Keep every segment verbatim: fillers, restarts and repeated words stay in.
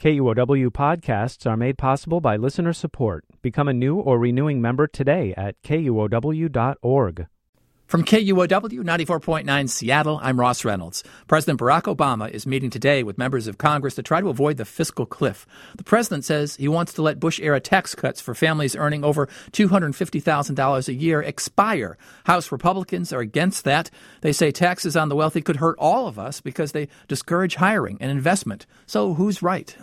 K U O W podcasts are made possible by listener support. Become a new or renewing member today at K U O W dot org. From K U O W ninety-four point nine Seattle, I'm Ross Reynolds. President Barack Obama is meeting today with members of Congress to try to avoid the fiscal cliff. The president says he wants to let Bush-era tax cuts for families earning over two hundred fifty thousand dollars a year expire. House Republicans are against that. They say taxes on the wealthy could hurt all of us because they discourage hiring and investment. So who's right?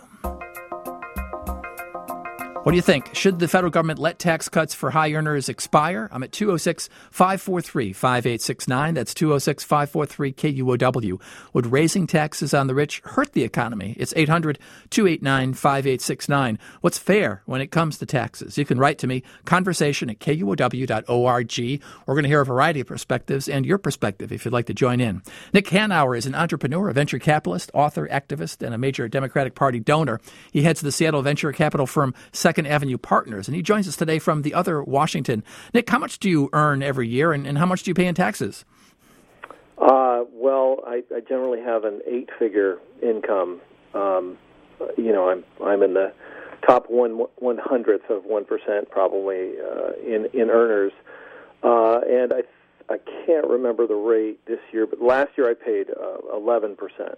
What do you think? Should the federal government let tax cuts for high earners expire? I'm at two oh six, five four three, five eight six nine. That's two oh six, five four three, K U O W. Would raising taxes on the rich hurt the economy? It's eight hundred, two eight nine, five eight six nine. What's fair when it comes to taxes? You can write to me, conversation at K U O W dot org. We're going to hear a variety of perspectives and your perspective if you'd like to join in. Nick Hanauer is an entrepreneur, a venture capitalist, author, activist, and a major Democratic Party donor. He heads the Seattle venture capital firm Second Avenue Partners, and he joins us today from the other Washington. Nick, how much do you earn every year, and, and how much do you pay in taxes? Uh, well, I, I generally have an eight-figure income. Um, you know, I'm I'm in the top one one hundredth of one percent probably uh, in in earners, uh, and I I can't remember the rate this year, but last year I paid uh, eleven percent.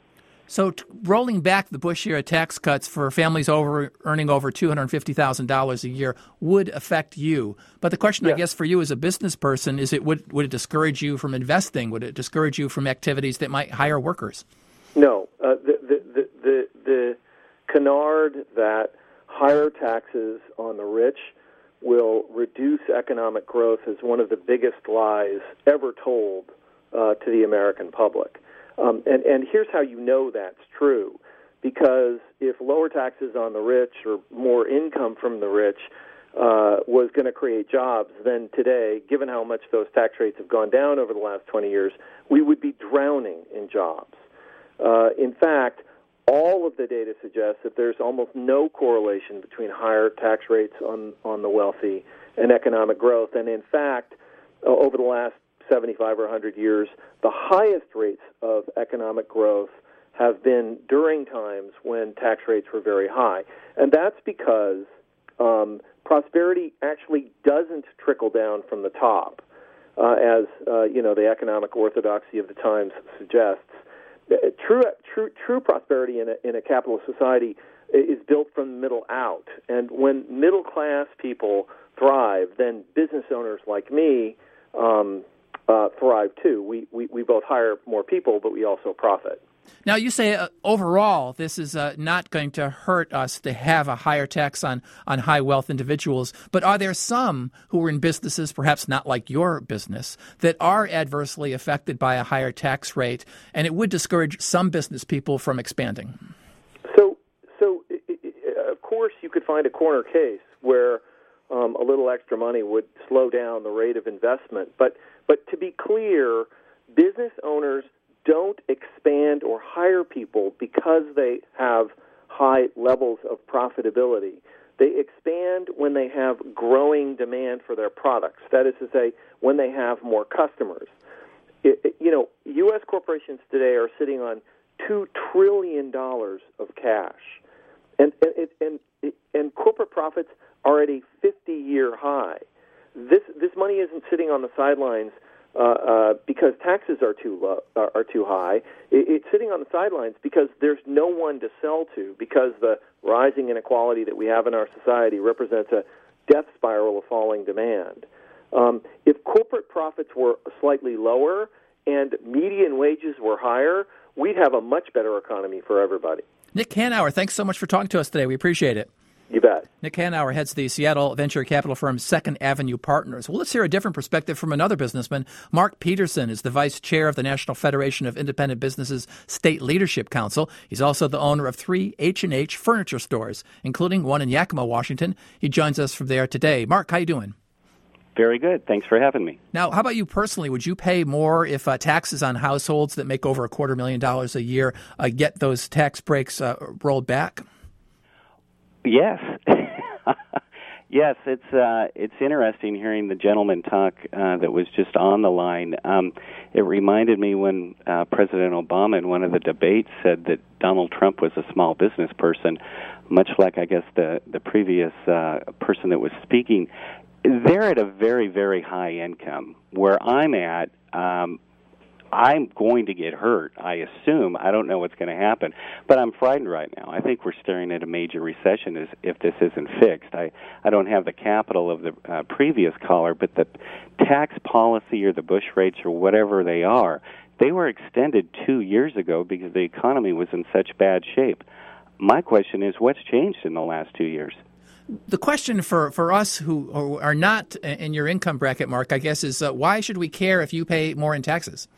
So t- rolling back the Bush-era tax cuts for families over earning over two hundred fifty thousand dollars a year would affect you. But the question, yeah. I guess, for you as a business person is, it would would it discourage you from investing? Would it discourage you from activities that might hire workers? No. Uh, the, the, the, the, the canard that higher taxes on the rich will reduce economic growth is one of the biggest lies ever told uh, to the American public. Um, and, and here's how you know that's true. Because if lower taxes on the rich or more income from the rich uh, was going to create jobs, then today, given how much those tax rates have gone down over the last twenty years, we would be drowning in jobs. Uh, in fact, all of the data suggests that there's almost no correlation between higher tax rates on, on the wealthy and economic growth. And in fact, uh, over the last seventy-five or one hundred years, the highest rates of economic growth have been during times when tax rates were very high. And that's because um, prosperity actually doesn't trickle down from the top, uh, as uh, you know, the economic orthodoxy of the times suggests. True, true, true prosperity in a, in a capitalist society is built from the middle out. And when middle-class people thrive, then business owners like me um, Uh, thrive too. We, we we both hire more people, but we also profit. Now, you say uh, overall this is uh, not going to hurt us to have a higher tax on, on high wealth individuals, but are there some who are in businesses, perhaps not like your business, that are adversely affected by a higher tax rate, and it would discourage some business people from expanding? So, so it, it, of course, you could find a corner case where um, a little extra money would slow down the rate of investment, but But to be clear, business owners don't expand or hire people because they have high levels of profitability. They expand when they have growing demand for their products. That is to say, when they have more customers. It, it, you know, U S corporations today are sitting on two trillion dollars of cash. And, and, and, and corporate profits are at a fifty-year high. This this money isn't sitting on the sidelines uh, uh, because taxes are too low, are, are too high. It, it's sitting on the sidelines because there's no one to sell to, because the rising inequality that we have in our society represents a death spiral of falling demand. Um, if corporate profits were slightly lower and median wages were higher, we'd have a much better economy for everybody. Nick Hanauer, thanks so much for talking to us today. We appreciate it. You bet. Nick Hanauer heads the Seattle venture capital firm Second Avenue Partners. Well, let's hear a different perspective from another businessman. Mark Peterson is the vice chair of the National Federation of Independent Businesses State Leadership Council. He's also the owner of three H and H furniture stores, including one in Yakima, Washington. He joins us from there today. Mark, how you doing? Very good. Thanks for having me. Now, how about you personally? Would you pay more if uh, taxes on households that make over a quarter million dollars a year uh, get those tax breaks uh, rolled back? Yes. Yes, it's uh, it's interesting hearing the gentleman talk uh, that was just on the line. Um, it reminded me when uh, President Obama in one of the debates said that Donald Trump was a small business person, much like, I guess, the, the previous uh, person that was speaking. They're at a very, very high income. Where I'm at, um, I'm going to get hurt, I assume. I don't know what's going to happen, but I'm frightened right now. I think we're staring at a major recession as if this isn't fixed. I, I don't have the capital of the uh, previous caller, but the tax policy or the Bush rates or whatever they are, they were extended two years ago because the economy was in such bad shape. My question is, what's changed in the last two years? The question for, for us who, who are not in your income bracket, Mark, I guess, is uh, why should we care if you pay more in taxes?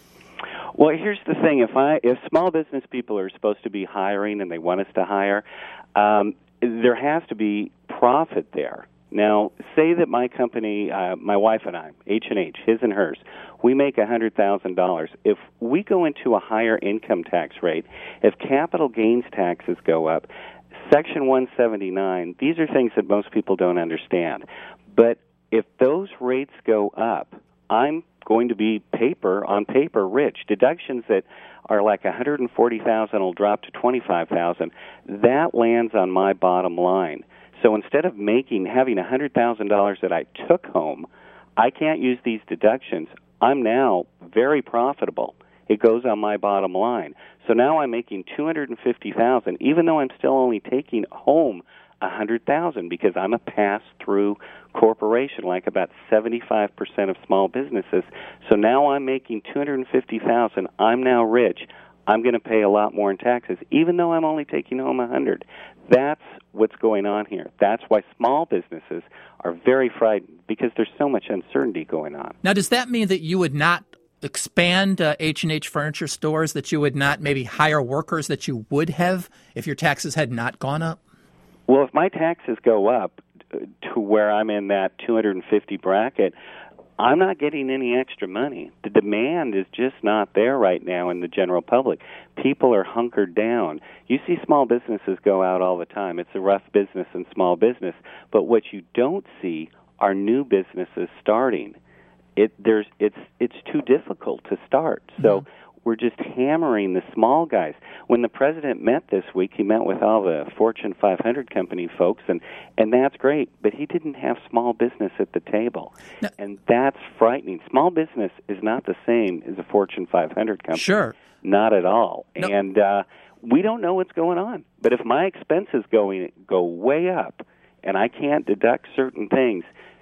Well, here's the thing. If I if small business people are supposed to be hiring and they want us to hire, um, there has to be profit there. Now, say that my company, uh, my wife and I, H and H, his and hers, we make one hundred thousand dollars. If we go into a higher income tax rate, if capital gains taxes go up, Section one seventy-nine, these are things that most people don't understand. But if those rates go up, I'm going to be paper on paper rich. Deductions that are like one hundred forty thousand dollars will drop to twenty-five thousand dollars. That lands on my bottom line. So instead of making having one hundred thousand dollars that I took home, I can't use these deductions. I'm now very profitable. It goes on my bottom line. So now I'm making two hundred fifty thousand dollars, even though I'm still only taking home one hundred thousand dollars because I'm a pass-through corporation, like about seventy-five percent of small businesses. So now I'm making two hundred fifty thousand dollars. I'm now rich. I'm going to pay a lot more in taxes, even though I'm only taking home one hundred thousand dollars. That's what's going on here. That's why small businesses are very frightened, because there's so much uncertainty going on. Now, does that mean that you would not expand uh, H and H furniture stores, that you would not maybe hire workers that you would have if your taxes had not gone up? Well, if my taxes go up to where I'm in that two hundred fifty bracket, I'm not getting any extra money. The demand is just not there right now in the general public. People are hunkered down. You see small businesses go out all the time. It's a rough business in small business. But what you don't see are new businesses starting. It there's it's it's too difficult to start. So mm-hmm. we're just hammering the small guys. When the president met this week, he met with all the Fortune five hundred company folks, and, and that's great, but he didn't have small business at the table. Now, and that's frightening. Small business is not the same as a Fortune five hundred company. Sure. Not at all. No. And uh, we don't know what's going on. But if my expenses going go way up and I can't deduct certain things,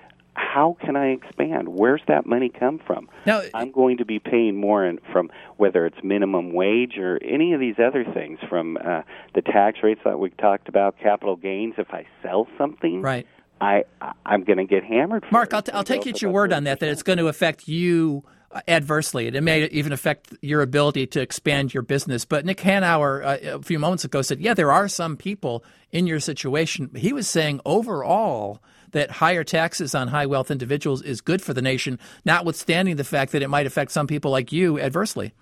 how can I expand? Where's that money come from? Now, I'm going to be paying more in, from whether it's minimum wage or any of these other things, from uh, the tax rates that we talked about, capital gains. If I sell something, right. I, I'm going to get hammered for Mark, it. I'll, t- I'll take you at your word on that, that it's going to affect you adversely. It may even affect your ability to expand your business. But Nick Hanauer, uh, a few moments ago, said, yeah, there are some people in your situation. He was saying overall that higher taxes on high wealth individuals is good for the nation, notwithstanding the fact that it might affect some people like you adversely.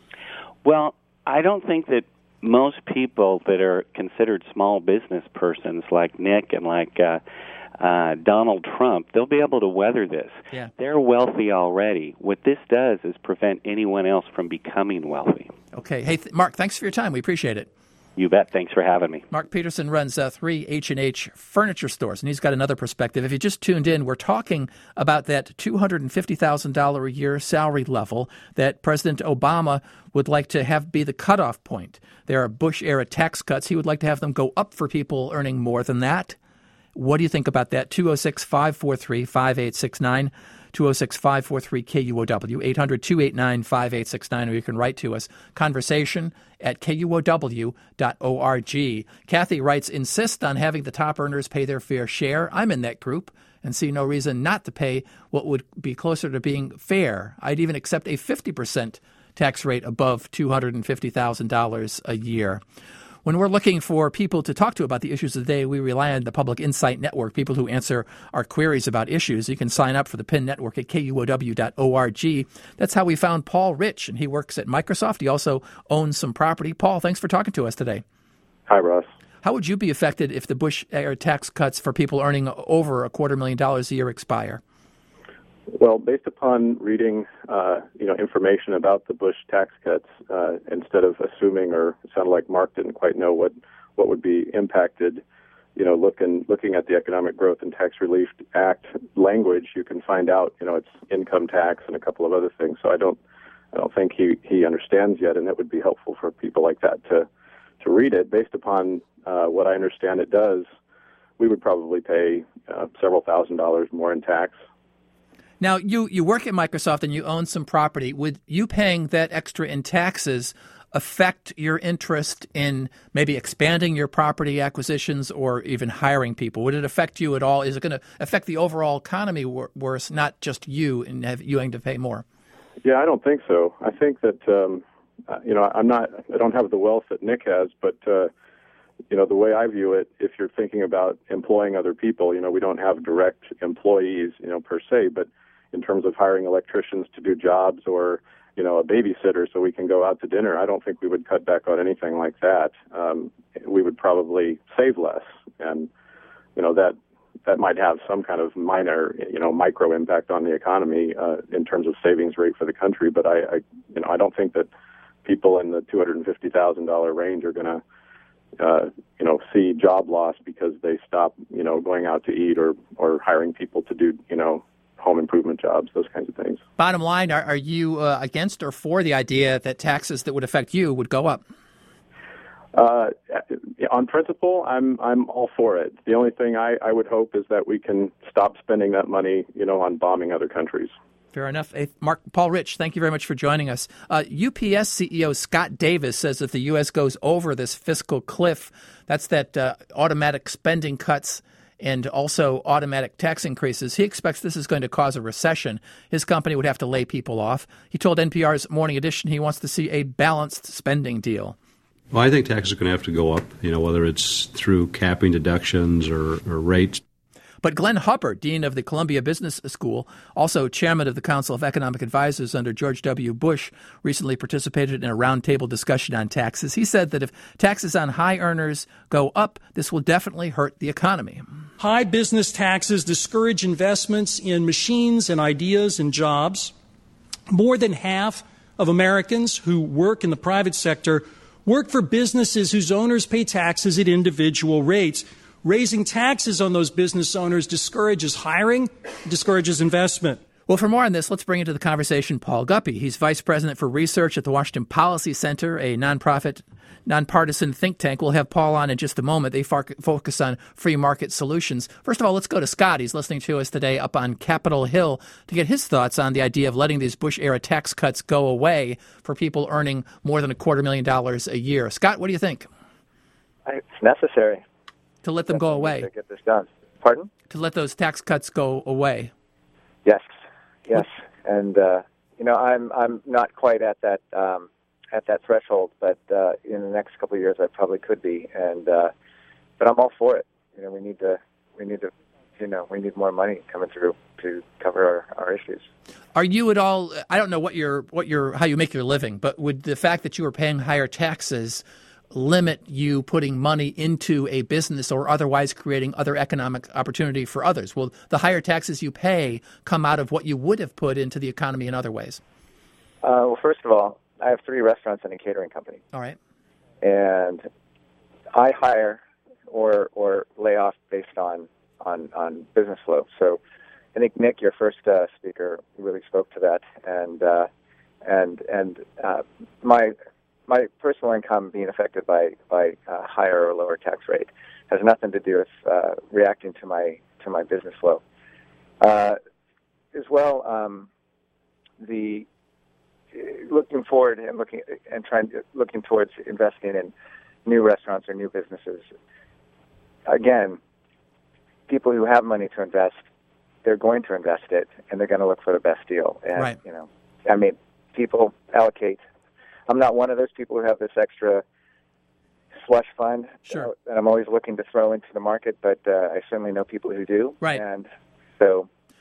Well, I don't think that most people that are considered small business persons like Nick and like uh, uh, Donald Trump, they'll be able to weather this. Yeah. They're wealthy already. What this does is prevent anyone else from becoming wealthy. Okay. Hey, th- Mark, thanks for your time. We appreciate it. You bet. Thanks for having me. Mark Peterson runs uh, three H and H furniture stores, and he's got another perspective. If you just tuned in, we're talking about that two hundred fifty thousand dollars a year salary level that President Obama would like to have be the cutoff point. There are Bush-era tax cuts. He would like to have them go up for people earning more than that. What do you think about that? two oh six, five four three, five eight six nine. two oh six, five four three, K U O W, eight hundred, two eight nine, five eight six nine, or you can write to us, conversation at K U O W dot org. Kathy writes, insist on having the top earners pay their fair share. I'm in that group and see no reason not to pay what would be closer to being fair. I'd even accept a fifty percent tax rate above two hundred fifty thousand dollars a year. When we're looking for people to talk to about the issues of the day, we rely on the Public Insight Network, people who answer our queries about issues. You can sign up for the P I N Network at K U O W dot org. That's how we found Paul Rich, and he works at Microsoft. He also owns some property. Paul, thanks for talking to us today. Hi, Russ. How would you be affected if the Bush-era tax cuts for people earning over a quarter million dollars a year expire? Well, based upon reading, uh, you know, information about the Bush tax cuts, uh, instead of assuming, or it sounded like Mark didn't quite know what, what would be impacted, you know, looking looking at the Economic Growth and Tax Relief Act language, you can find out, you know, it's income tax and a couple of other things. So I don't, I don't think he, he understands yet, and it would be helpful for people like that to to read it. Based upon uh, what I understand it does, we would probably pay uh, several thousand dollars more in tax. Now, you, you work at Microsoft and you own some property. Would you paying that extra in taxes affect your interest in maybe expanding your property acquisitions or even hiring people? Would it affect you at all? Is it going to affect the overall economy worse, not just you and have you having to pay more? Yeah, I don't think so. I think that, um, you know, I'm not, I don't have the wealth that Nick has, but, uh, you know, the way I view it, if you're thinking about employing other people, you know, we don't have direct employees, you know, per se, but in terms of hiring electricians to do jobs or, you know, a babysitter so we can go out to dinner, I don't think we would cut back on anything like that. Um, we would probably save less. And, you know, that that might have some kind of minor, you know, micro impact on the economy uh, in terms of savings rate for the country. But I, I, you know, I don't think that people in the two hundred fifty thousand dollars range are going to, uh, you know, see job loss because they stop, you know, going out to eat or, or hiring people to do, you know, home improvement jobs, those kinds of things. Bottom line, are, are you uh, against or for the idea that taxes that would affect you would go up? Uh, on principle, I'm I'm all for it. The only thing I, I would hope is that we can stop spending that money, you know, on bombing other countries. Fair enough. Hey, Mark, Paul Rich, thank you very much for joining us. Uh, U P S C E O Scott Davis says if the U S goes over this fiscal cliff, that's that uh, automatic spending cuts and also automatic tax increases, he expects this is going to cause a recession. His company would have to lay people off. He told N P R's Morning Edition he wants to see a balanced spending deal. Well, I think taxes are going to have to go up, you know, whether it's through capping deductions or, or rates. But Glenn Hubbard, dean of the Columbia Business School, also chairman of the Council of Economic Advisors under George W. Bush, recently participated in a roundtable discussion on taxes. He said that if taxes on high earners go up, this will definitely hurt the economy. High business taxes discourage investments in machines and ideas and jobs. More than half of Americans who work in the private sector work for businesses whose owners pay taxes at individual rates. Raising taxes on those business owners discourages hiring, discourages investment. Well, for more on this, let's bring into the conversation Paul Guppy. He's vice president for research at the Washington Policy Center, a nonprofit, nonpartisan think tank. We'll have Paul on in just a moment. They focus on free market solutions. First of all, let's go to Scott. He's listening to us today up on Capitol Hill to get his thoughts on the idea of letting these Bush-era tax cuts go away for people earning more than a quarter million dollars a year. Scott, what do you think? It's necessary. To let them go away. To get this done. Pardon? To let those tax cuts go away. Yes, yes, and uh, you know, I'm I'm not quite at that um, at that threshold, but uh, in the next couple of years, I probably could be, and uh, but I'm all for it. You know, we need to we need to you know we need more money coming through to cover our, our issues. Are you at all? I don't know what your what your how you make your living, but would the fact that you are paying higher taxes limit you putting money into a business or otherwise creating other economic opportunity for others? Will the higher taxes you pay come out of what you would have put into the economy in other ways? Uh, well, first of all, I have three restaurants and a catering company. All right. And I hire or or lay off based on, on, on business flow. So I think, Nick, your first uh, speaker really spoke to that. And, uh, and, and uh, my... My personal income being affected by by uh, higher or lower tax rate has nothing to do with uh, reacting to my to my business flow. Uh, as well, um, the looking forward and looking and trying looking towards investing in new restaurants or new businesses. Again, people who have money to invest, they're going to invest it, and they're going to look for the best deal. And right. you know, I mean, people allocate. I'm not one of those people who have this extra slush fund sure. uh, that I'm always looking to throw into the market, but uh, I certainly know people who do. Right. And so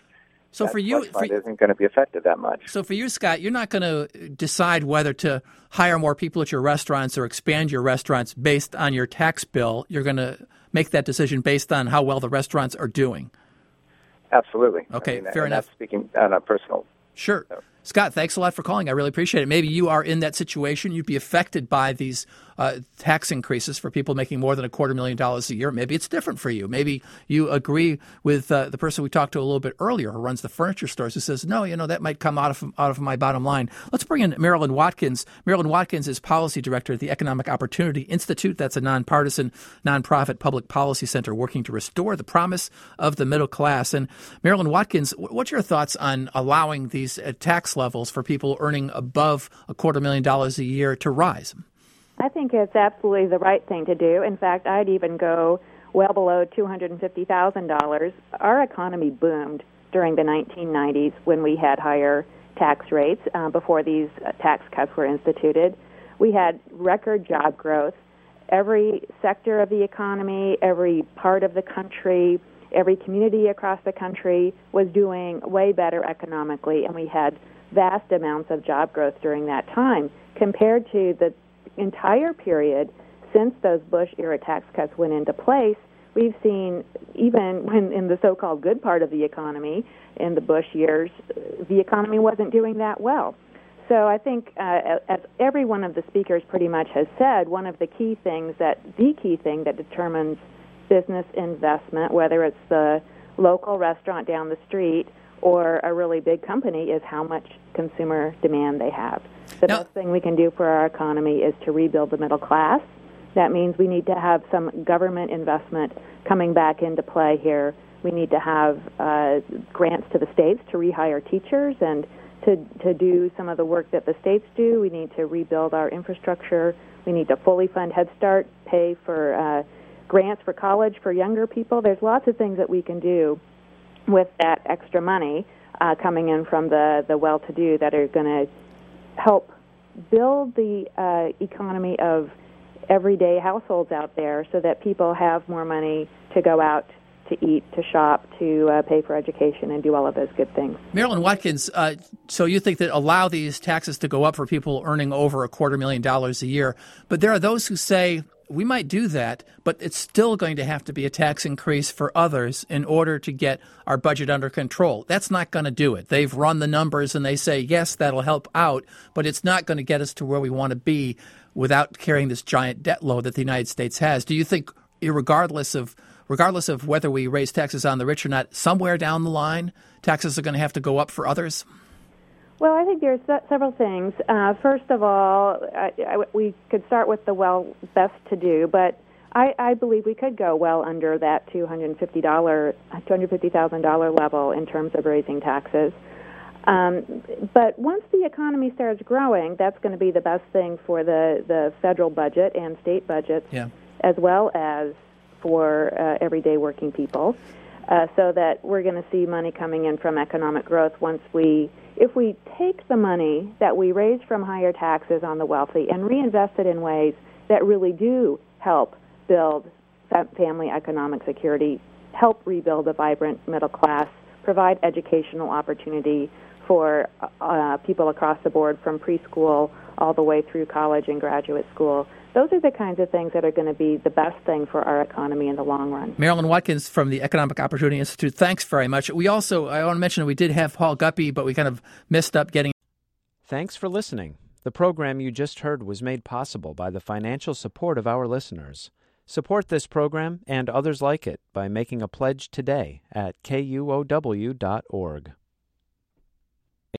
So that for you, slush fund for, isn't going to be affected that much. So for you, Scott, you're not going to decide whether to hire more people at your restaurants or expand your restaurants based on your tax bill. You're going to make that decision based on how well the restaurants are doing. Absolutely. Okay, I mean, fair and enough. That's speaking on a personal. Sure. So. Scott, thanks a lot for calling. I really appreciate it. Maybe you are in that situation. You'd be affected by these uh, tax increases for people making more than a quarter million dollars a year. Maybe it's different for you. Maybe you agree with uh, the person we talked to a little bit earlier who runs the furniture stores who says, no, you know, that might come out of out of my bottom line. Let's bring in Marilyn Watkins. Marilyn Watkins is policy director at the Economic Opportunity Institute. That's a nonpartisan, nonprofit public policy center working to restore the promise of the middle class. And Marilyn Watkins, what's your thoughts on allowing these uh, tax levels for people earning above a quarter million dollars a year to rise? I think it's absolutely the right thing to do. In fact, I'd even go well below two hundred fifty thousand dollars. Our economy boomed during the nineteen nineties when we had higher tax rates uh, before these uh, tax cuts were instituted. We had record job growth. Every sector of the economy, every part of the country, every community across the country was doing way better economically, and we had vast amounts of job growth during that time compared to the entire period since those Bush-era tax cuts went into place. We've seen, even when in the so-called good part of the economy in the Bush years, the economy wasn't doing that well. So I think, uh, as every one of the speakers pretty much has said, one of the key things that, the key thing that determines business investment, whether it's the local restaurant down the street or a really big company, is how much consumer demand they have. The now, best thing we can do for our economy is to rebuild the middle class. That means we need to have some government investment coming back into play here. We need to have uh, grants to the states to rehire teachers and to, to do some of the work that the states do. We need to rebuild our infrastructure. We need to fully fund Head Start, pay for uh, grants for college for younger people. There's lots of things that we can do with that extra money uh, coming in from the, the well-to-do that are going to help build the uh, economy of everyday households out there so that people have more money to go out to eat, to shop, to uh, pay for education, and do all of those good things. Marilyn Watkins, uh, so you think that allow these taxes to go up for people earning over a quarter million dollars a year, but there are those who say, we might do that, but it's still going to have to be a tax increase for others in order to get our budget under control. That's not going to do it. They've run the numbers and they say, yes, that'll help out, but it's not going to get us to where we want to be without carrying this giant debt load that the United States has. Do you think, regardless of regardless of whether we raise taxes on the rich or not, somewhere down the line, taxes are going to have to go up for others? Well, I think there's several things. Uh, first of all, I, I, we could start with the well best to do, but I, I believe we could go well under that two hundred fifty dollars, two hundred fifty thousand dollars level in terms of raising taxes. Um, but once the economy starts growing, that's going to be the best thing for the, the federal budget and state budgets, yeah. as well as for uh, everyday working people, uh, so that we're going to see money coming in from economic growth once we, if we take the money that we raise from higher taxes on the wealthy and reinvest it in ways that really do help build family economic security, help rebuild a vibrant middle class, provide educational opportunity for uh, people across the board from preschool all the way through college and graduate school. Those are the kinds of things that are going to be the best thing for our economy in the long run. Marilyn Watkins from the Economic Opportunity Institute, thanks very much. We also, I want to mention, we did have Paul Guppy, but we kind of missed up getting. Thanks for listening. The program you just heard was made possible by the financial support of our listeners. Support this program and others like it by making a pledge today at K U O W dot org.